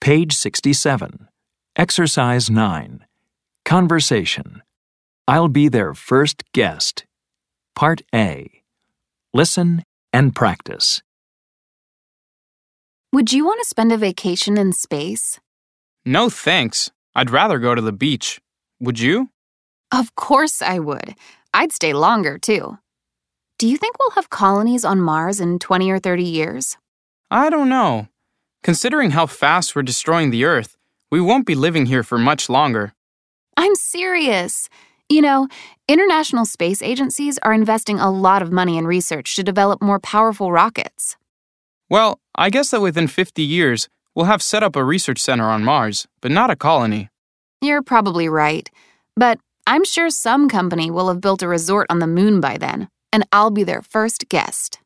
Page 67. Exercise 9. Conversation. I'll be their first guest. Part A. Listen and practice. Would you want to spend a vacation in space? No thanks. I'd rather go to the beach. Would you? Of course I would. I'd stay longer, too. Do you think we'll have colonies on Mars in 20 or 30 years? I don't know. Considering how fast we're destroying the Earth, we won't be living here for much longer. I'm serious. You know, international space agencies are investing a lot of money in research to develop more powerful rockets. Well, I guess that within 50 years, we'll have set up a research center on Mars, but not a colony. You're probably right. But I'm sure some company will have built a resort on the moon by then, and I'll be their first guest.